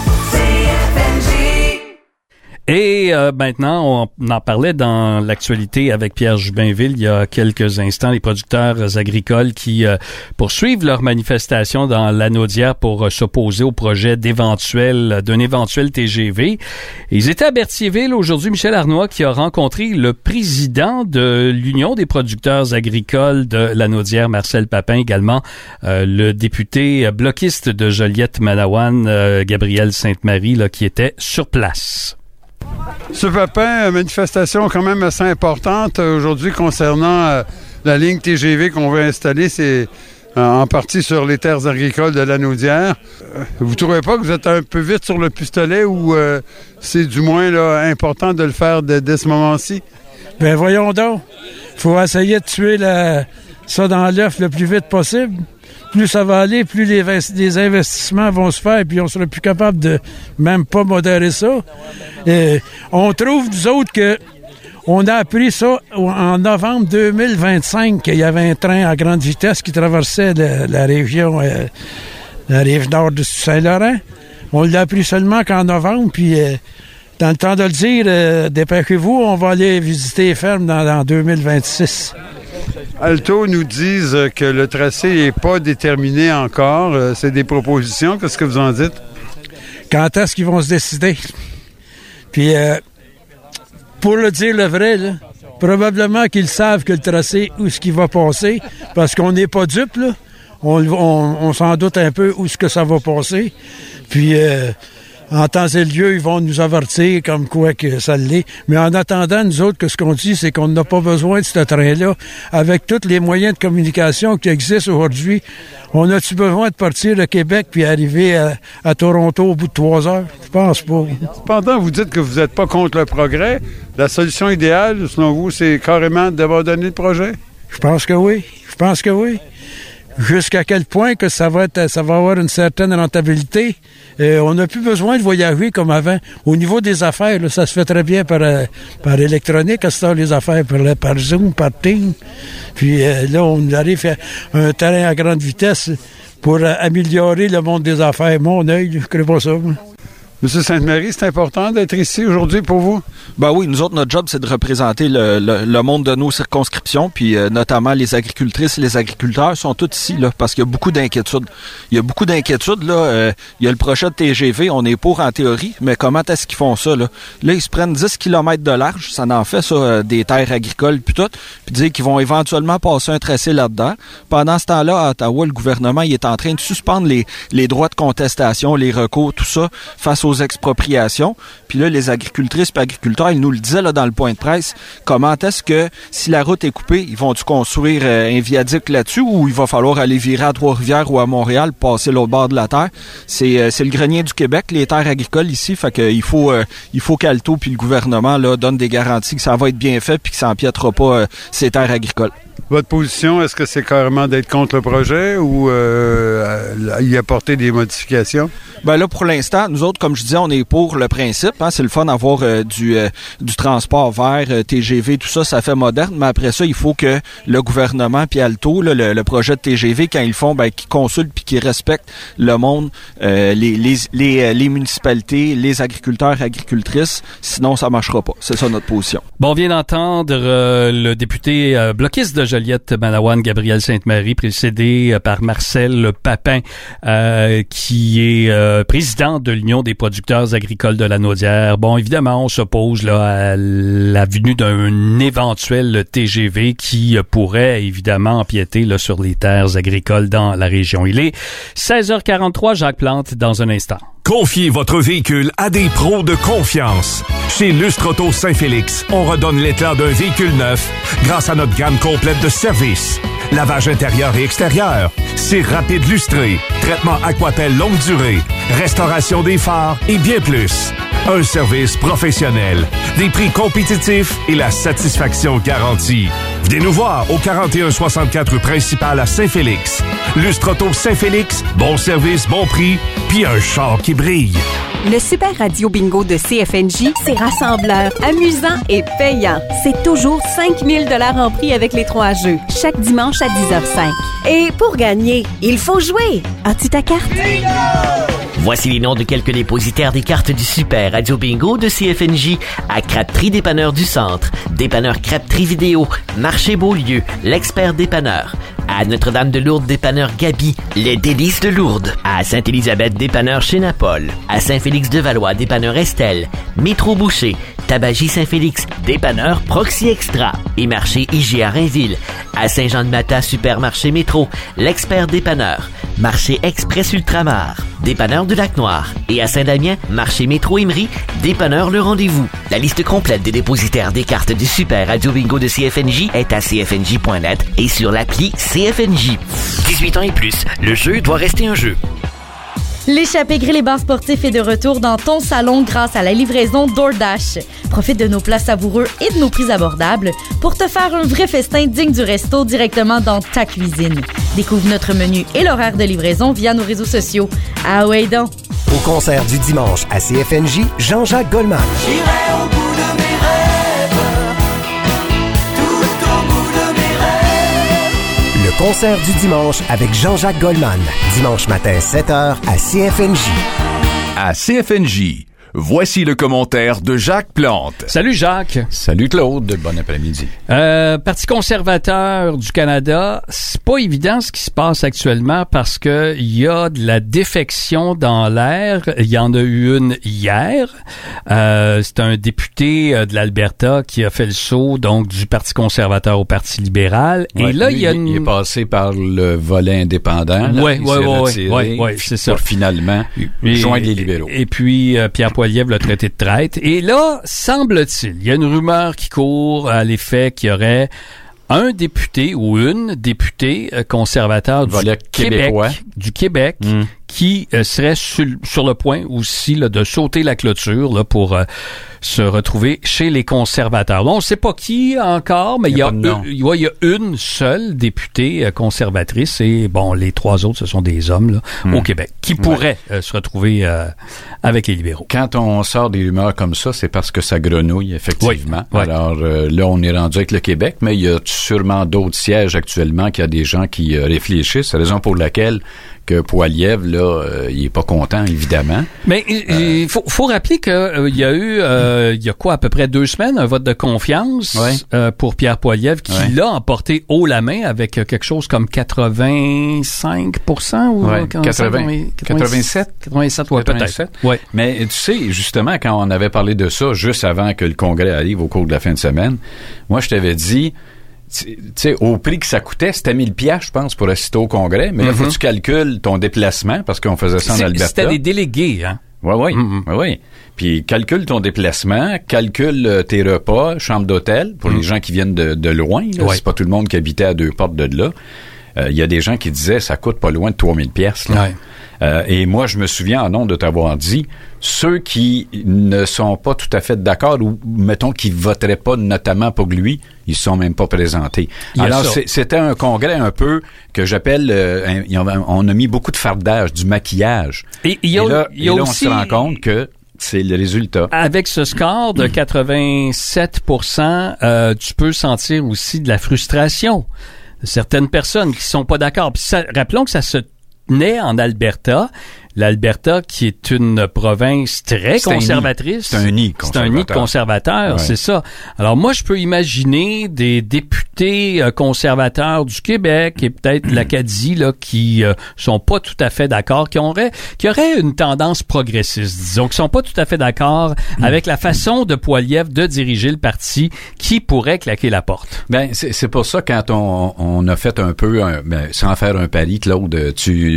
Et maintenant, on en parlait dans l'actualité avec Pierre Jubinville il y a quelques instants, les producteurs agricoles qui poursuivent leur manifestation dans Lanaudière pour s'opposer au projet d'un éventuel TGV. Ils étaient à Berthierville aujourd'hui, Michel Arnois, qui a rencontré le président de l'Union des producteurs agricoles de Lanaudière, Marcel Papin, également le député bloquiste de Joliette-Manawan, Gabriel Sainte-Marie, là, qui était sur place. Ce Papin, manifestation quand même assez importante aujourd'hui concernant la ligne TGV qu'on veut installer, c'est en partie sur les terres agricoles de Lanaudière. Vous trouvez pas que vous êtes un peu vite sur le pistolet ou c'est du moins là, important de le faire dès ce moment-ci? Ben voyons donc. Faut essayer de tuer ça dans l'œuf le plus vite possible. plus ça va aller, plus les investissements vont se faire, puis on sera plus capable de même pas modérer ça. Et on trouve, nous autres, que on a appris ça en novembre 2025, qu'il y avait un train à grande vitesse qui traversait la région, la rive nord de Saint-Laurent. On l'a appris seulement qu'en novembre, puis dans le temps de le dire, dépêchez-vous, on va aller visiter les fermes dans 2026. Alto nous disent que le tracé n'est pas déterminé encore. C'est des propositions. Qu'est-ce que vous en dites? Quand est-ce qu'ils vont se décider? Puis, pour le dire le vrai, là, probablement qu'ils savent que le tracé, où ce qui va passer, parce qu'on n'est pas dupes, là. On s'en doute un peu où ce que ça va passer. Puis, en temps et lieu, ils vont nous avertir comme quoi que ça l'est. Mais en attendant, nous autres, que ce qu'on dit, c'est qu'on n'a pas besoin de ce train-là. Avec tous les moyens de communication qui existent aujourd'hui, on a-tu besoin de partir de Québec puis arriver à Toronto au bout de 3 heures? Je pense pas. Cependant, vous dites que vous n'êtes pas contre le progrès. La solution idéale, selon vous, c'est carrément d'abandonner le projet? Je pense que oui. Jusqu'à quel point que ça va avoir une certaine rentabilité. On n'a plus besoin de voyager comme avant. Au niveau des affaires, là, ça se fait très bien par électronique, à ce temps, les affaires par Zoom, par Teams. Puis là, on arrive à un terrain à grande vitesse pour améliorer le monde des affaires. Mon œil, je ne connais pas ça. Moi. Monsieur Sainte-Marie, c'est important d'être ici aujourd'hui pour vous? Ben oui, nous autres, notre job, c'est de représenter le monde de nos circonscriptions, puis notamment les agricultrices et les agriculteurs sont tous ici, là, parce qu'il y a beaucoup d'inquiétudes. Il y a le projet de TGV, on est pour en théorie, mais comment est-ce qu'ils font ça, là? Là, ils se prennent 10 km de large, ça en fait, ça, des terres agricoles, puis tout, puis dire qu'ils vont éventuellement passer un tracé là-dedans. Pendant ce temps-là, à Ottawa, le gouvernement, il est en train de suspendre les droits de contestation, les recours, tout ça, face aux expropriations. Puis là, les agricultrices et agriculteurs, ils nous le disaient là, dans le point de presse, comment est-ce que, si la route est coupée, ils vont-tu construire un viaduc là-dessus ou il va falloir aller virer à Trois-Rivières ou à Montréal, passer l'autre bord de la terre? C'est le grenier du Québec, les terres agricoles ici, fait que il faut qu'Alto puis le gouvernement là, donne des garanties que ça va être bien fait puis que ça n'empiètera pas ces terres agricoles. Votre position, est-ce que c'est carrément d'être contre le projet ou y apporter des modifications? Ben là, pour l'instant, nous autres, comme je disais, on est pour le principe. Hein, c'est le fun d'avoir du transport vert, TGV, tout ça, ça fait moderne. Mais après ça, il faut que le gouvernement puis Alto, là, le projet de TGV, quand ils le font, ben qu'ils consultent puis qu'ils respectent le monde, les municipalités, les agriculteurs, agricultrices. Sinon, ça marchera pas. C'est ça notre position. Bon, on vient d'entendre le député bloquiste de Joliette-Manawan, Gabriel Sainte-Marie, précédé par Marcel Papin, qui est président de l'Union des producteurs agricoles de la Naudière. Bon, évidemment, on s'oppose là à la venue d'un éventuel TGV qui pourrait évidemment empiéter là, sur les terres agricoles dans la région. Il est 16h43, Jacques Plante, dans un instant. Confiez votre véhicule à des pros de confiance. Chez Lustre Auto Saint-Félix, on redonne l'éclat d'un véhicule neuf grâce à notre gamme complète de services. Lavage intérieur et extérieur, cire rapide lustrée, traitement Aquapel longue durée, restauration des phares et bien plus. Un service professionnel, des prix compétitifs et la satisfaction garantie. Venez nous voir au 4164 rue principale à Saint-Félix. Lustre Auto Saint-Félix, bon service, bon prix, puis un char qui brille. Le Super Radio Bingo de CFNJ, c'est rassembleur, amusant et payant. C'est toujours 5 000 $ en prix avec les 3 jeux, chaque dimanche à 10h05. Et pour gagner, il faut jouer. As-tu ta carte? Voici les noms de quelques dépositaires des cartes du Super Radio Bingo de CFNJ à Crabtree Dépanneur du Centre, Dépanneur Crabtree Vidéo, Marché Beaulieu, l'Expert Dépanneur, à Notre-Dame-de-Lourdes Dépanneur Gabi, les Délices de Lourdes, à Sainte-Élisabeth Dépanneur chez Napol, à Saint-Félix-de-Valois Dépanneur Estelle, Métro Boucher, Tabagie Saint-Félix, Dépanneur Proxy Extra et Marché IGA Rainville, à Saint-Jean-de-Mata Supermarché Métro, l'Expert Dépanneur, Marché Express Ultramar, Dépanneur de Lac-Noir et à Saint-Damien, Marché Métro Emery, Dépanneur Le Rendez-vous. La liste complète des dépositaires des cartes du Super Radio Bingo de CFNJ est à cfnj.net et sur l'appli CFNJ. 18 ans et plus, le jeu doit rester un jeu. L'échappée grill et bar sportif est de retour dans ton salon grâce à la livraison DoorDash. Profite de nos plats savoureux et de nos prix abordables pour te faire un vrai festin digne du resto directement dans ta cuisine. Découvre notre menu et l'horaire de livraison via nos réseaux sociaux. Ah ouais donc! Au concert du dimanche à CFNJ, Jean-Jacques Goldman. J'irai au bout de mes rêves, tout au bout de mes rêves. Le concert du dimanche avec Jean-Jacques Goldman. Dimanche matin, 7h à CFNJ. À CFNJ, voici le commentaire de Jacques Plante. Salut Jacques. Salut Claude, bon après-midi. Parti conservateur du Canada, c'est pas évident ce qui se passe actuellement parce que il y a de la défection dans l'air. Il y en a eu une hier. C'est un député de l'Alberta qui a fait le saut donc du Parti conservateur au Parti libéral. Ouais, et là, lui, il y a il est passé par le volet indépendant. Oui, c'est ça. Pour finalement joindre les libéraux. Et puis, Pierre Poilievre l'a traité de traître. Et là, semble-t-il, il y a une rumeur qui court à l'effet qu'il y aurait un député ou une députée conservateur du Québec qui serait sur le point aussi là, de sauter la clôture là, pour se retrouver chez les conservateurs. Bon, on ne sait pas qui encore, mais il y a une seule députée conservatrice et bon, les trois autres, ce sont des hommes là, au Québec qui pourraient se retrouver avec les libéraux. Quand on sort des rumeurs comme ça, c'est parce que ça grenouille, effectivement. Oui. Alors là, on est rendu avec le Québec, mais il y a sûrement d'autres sièges actuellement qu'il y a des gens qui réfléchissent. C'est la raison pour laquelle que Poilievre, là, il est pas content, évidemment. Mais il faut rappeler que il y a eu, il y a quoi, à peu près 2 semaines, un vote de confiance pour Pierre Poilievre qui l'a emporté haut la main avec quelque chose comme 85% ou 87? 87, ouais, peut-être. Ouais. Mais tu sais, justement, quand on avait parlé de ça, juste avant que le Congrès arrive au cours de la fin de semaine, moi, je t'avais dit, tu sais, au prix que ça coûtait, c'était 1000 piastres, je pense, pour assister au Congrès. Mais là, faut que tu calcules ton déplacement, parce qu'on faisait ça en Alberta. C'était des délégués, hein? Oui. Puis calcule ton déplacement, calcule tes repas, chambre d'hôtel, pour les gens qui viennent de loin. Là, c'est pas tout le monde qui habitait à 2 portes de là. Il y a des gens qui disaient, ça coûte pas loin de 3000 piastres. Et moi, je me souviens, en nom de t'avoir dit, ceux qui ne sont pas tout à fait d'accord ou, mettons, qui voteraient pas notamment pour lui, ils se sont même pas présentés. Alors, c'était un congrès un peu que j'appelle, on a mis beaucoup de fardage, du maquillage. Et là, on se rend compte que c'est le résultat. Avec ce score de 87%, tu peux sentir aussi de la frustration de certaines personnes qui sont pas d'accord. Puis rappelons que ça se tenait en Alberta. L'Alberta, qui est une province très conservatrice. C'est un nid conservateur. C'est un nid de conservateurs, c'est ça. Alors moi, je peux imaginer des députés conservateurs du Québec et peut-être l'Acadie là qui sont pas tout à fait d'accord, qui auraient une tendance progressiste, disons, qui sont pas tout à fait d'accord avec la façon de Poilievre de diriger le parti, qui pourrait claquer la porte. Ben c'est pour ça quand on a fait un peu, sans faire un pari, Claude,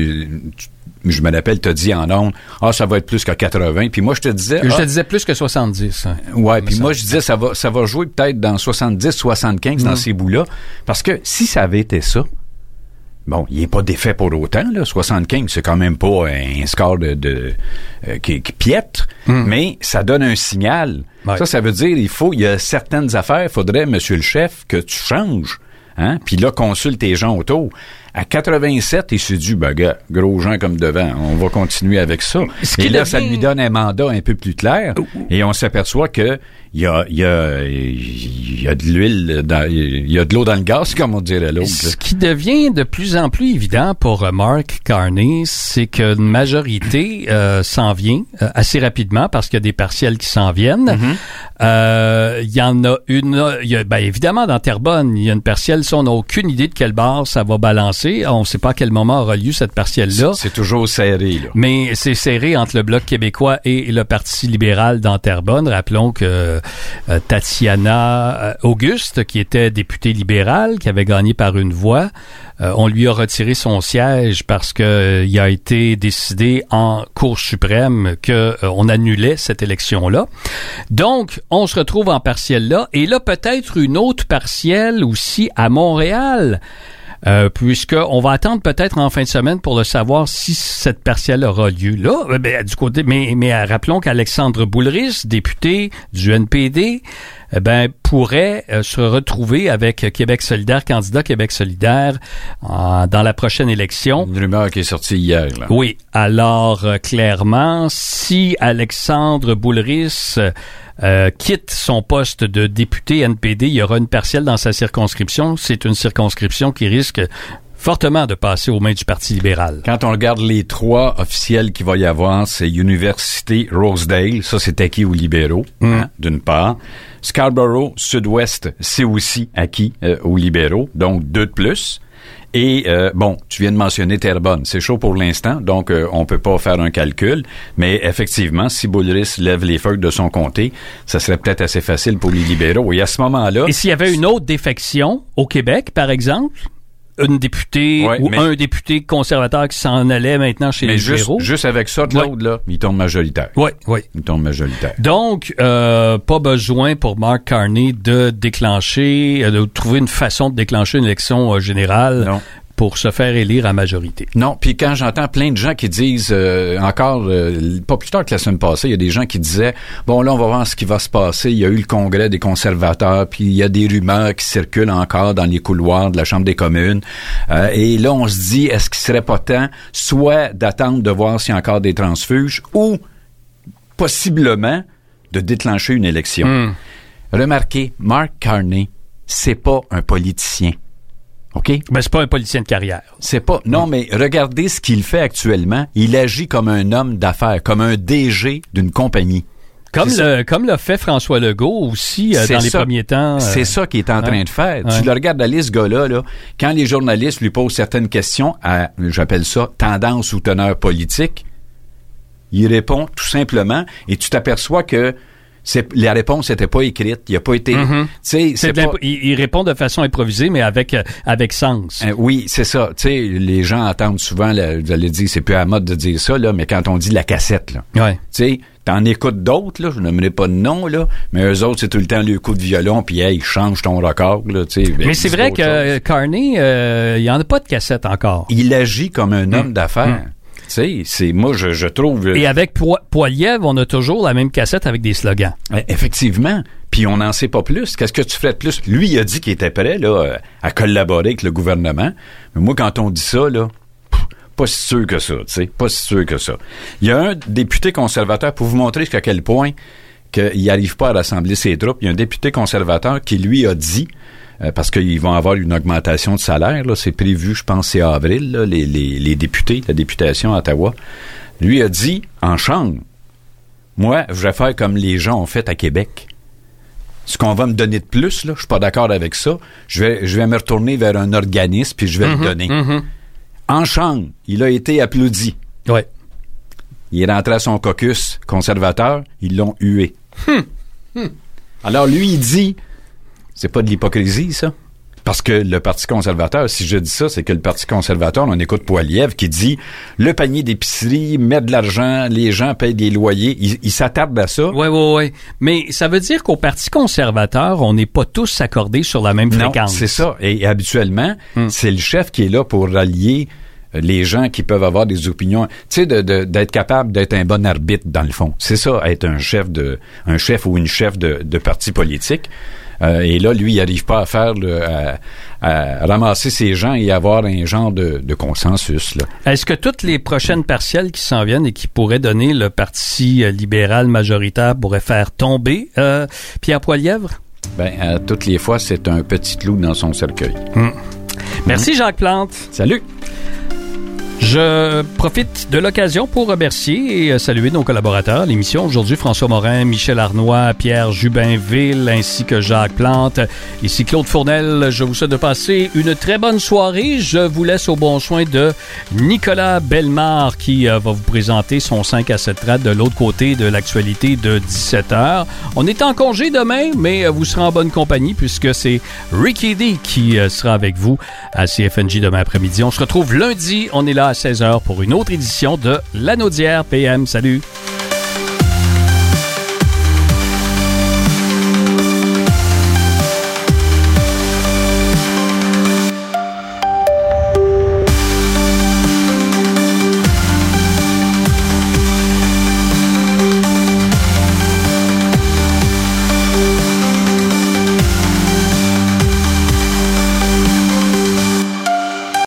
je me rappelle, t'as dit en ondes, ça va être plus que 80. Puis moi, je te disais... Je te disais plus que 70. Ouais, puis moi, je disais, ça va jouer peut-être dans 70, 75 dans ces bouts-là. Parce que si ça avait été ça, bon, il n'est pas défait pour autant, là. 75, c'est quand même pas un score qui piètre, mais ça donne un signal. Ouais. Ça veut dire, il y a certaines affaires, il faudrait, monsieur le chef, que tu changes. Hein? Puis là, consulte tes gens autour. À 87, il s'est dit, gros gens comme devant, on va continuer avec ça. Et là, ça lui donne un mandat un peu plus clair. Et on s'aperçoit que il y a de l'huile, il y a de l'eau dans le gaz, comme on dirait l'autre. Ce qui devient de plus en plus évident pour Mark Carney, c'est qu'une majorité s'en vient assez rapidement parce qu'il y a des partiels qui s'en viennent. Il y en a une, évidemment dans Terrebonne, il y a une partielle, on n'a aucune idée de quel bord ça va balancer. On ne sait pas à quel moment aura lieu cette partielle-là. C'est toujours serré, là. Mais c'est serré entre le Bloc québécois et le Parti libéral dans Terrebonne. Rappelons que Tatiana Auguste, qui était députée libérale, qui avait gagné par une voix, on lui a retiré son siège parce que il a été décidé en Cour suprême que on annulait cette élection-là. Donc, on se retrouve en partielle là. Et là, peut-être une autre partielle aussi à Montréal. puisqu'on va attendre peut-être en fin de semaine pour le savoir si cette partielle aura lieu. Là, du côté, mais rappelons qu'Alexandre Boulris, député du NPD, pourrait se retrouver avec Québec solidaire, candidat Québec solidaire dans la prochaine élection. Une rumeur qui est sortie hier, là. Oui. Alors, clairement, si Alexandre Boulris quitte son poste de député NPD, il y aura une partielle dans sa circonscription. C'est une circonscription qui risque fortement de passer aux mains du Parti libéral. Quand on regarde les 3 officiels qu'il va y avoir, c'est Université Rosedale, ça c'est acquis aux libéraux, d'une part. Scarborough Sud-Ouest, c'est aussi acquis aux libéraux, donc 2 de plus. Et tu viens de mentionner Terrebonne, c'est chaud pour l'instant, donc on peut pas faire un calcul, mais effectivement, si Boulris lève les feuilles de son comté, ça serait peut-être assez facile pour les libéraux. Et à ce moment-là... Et s'il y avait une autre défection au Québec, par exemple, une députée un député conservateur qui s'en allait maintenant chez les libéraux. Juste avec ça, Claude, là, il tombe majoritaire. Oui. Il tombe majoritaire. Donc, pas besoin pour Mark Carney de trouver une façon de déclencher une élection générale. Non. Pour se faire élire à majorité. Non, puis quand j'entends plein de gens qui disent, pas plus tard que la semaine passée, il y a des gens qui disaient, bon là, on va voir ce qui va se passer, il y a eu le congrès des conservateurs, puis il y a des rumeurs qui circulent encore dans les couloirs de la Chambre des communes, et là, on se dit, est-ce qu'il serait pas temps, soit d'attendre de voir s'il y a encore des transfuges, ou possiblement de déclencher une élection. Remarquez, Mark Carney, c'est pas un politicien. OK? C'est pas un politicien de carrière. C'est pas. Non, mais regardez ce qu'il fait actuellement. Il agit comme un homme d'affaires, comme un DG d'une compagnie. Comme l'a fait François Legault aussi dans les premiers temps. C'est ça qu'il est en train de faire. Tu le regardes aller, ce gars-là, là, quand les journalistes lui posent certaines questions à, j'appelle ça, tendance ou teneur politique, il répond tout simplement et tu t'aperçois que la réponse n'était pas écrite, il n'a pas été... Il répond de façon improvisée, mais avec sens. Oui, c'est ça. Les gens entendent souvent, vous allez dire, c'est plus à la mode de dire ça, là, mais quand on dit la cassette, là, t'en écoutes d'autres, là, je n'aimerais pas de nom, là, mais eux autres, c'est tout le temps le coup de violon, puis hey, change ton record. Là, mais c'est vrai que Carney, il n'y en a pas de cassette encore. Il agit comme un homme d'affaires. Moi, je trouve... Et avec Poilievre, on a toujours la même cassette avec des slogans. Effectivement. Puis on n'en sait pas plus. Qu'est-ce que tu ferais de plus? Lui, il a dit qu'il était prêt là, à collaborer avec le gouvernement. Mais moi, quand on dit ça, là, pas si sûr que ça. Pas si sûr que ça. Il y a un député conservateur, pour vous montrer jusqu'à quel point qu'il n'arrive pas à rassembler ses troupes, il y a un député conservateur qui, lui, a dit... parce qu'ils vont avoir une augmentation de salaire, là, c'est prévu, je pense, c'est avril, là, les députés, la députation à Ottawa. Lui a dit, en chambre, moi, je vais faire comme les gens ont fait à Québec. Ce qu'on va me donner de plus, là, je suis pas d'accord avec ça, je vais me retourner vers un organisme puis je vais le donner. En chambre, il a été applaudi. Ouais. Il est rentré à son caucus conservateur, ils l'ont hué. Alors, lui, il dit... C'est pas de l'hypocrisie, ça? Parce que le Parti conservateur, si je dis ça, c'est que le Parti conservateur, on écoute Poilievre qui dit le panier d'épicerie, met de l'argent, les gens payent des loyers. Il s'attarde à ça. Oui. Mais ça veut dire qu'au Parti conservateur, on n'est pas tous accordés sur la même fréquence. Non, c'est ça. Et habituellement, c'est le chef qui est là pour rallier les gens qui peuvent avoir des opinions. Tu sais, d'être capable d'être un bon arbitre, dans le fond. C'est ça, être un chef ou une chef de parti politique. Et là, lui, il n'arrive pas à faire à ramasser ces gens et avoir un genre de consensus. Là. Est-ce que toutes les prochaines partielles qui s'en viennent et qui pourraient donner le Parti libéral majoritaire pourraient faire tomber Pierre Poilievre? Toutes les fois, c'est un petit clou dans son cercueil. Merci, Jacques Plante. Salut. Je profite de l'occasion pour remercier et saluer nos collaborateurs. L'émission aujourd'hui, François Morin, Michel Arnois, Pierre Jubinville, ainsi que Jacques Plante. Ici Claude Fournel. Je vous souhaite de passer une très bonne soirée. Je vous laisse au bon soin de Nicolas Bellemare qui va vous présenter son 5 à 7 trades de l'autre côté de l'actualité de 17h. On est en congé demain, mais vous serez en bonne compagnie puisque c'est Ricky D qui sera avec vous à CFNJ demain après-midi. On se retrouve lundi. On est là à 16h pour une autre édition de La Naudière PM. Salut!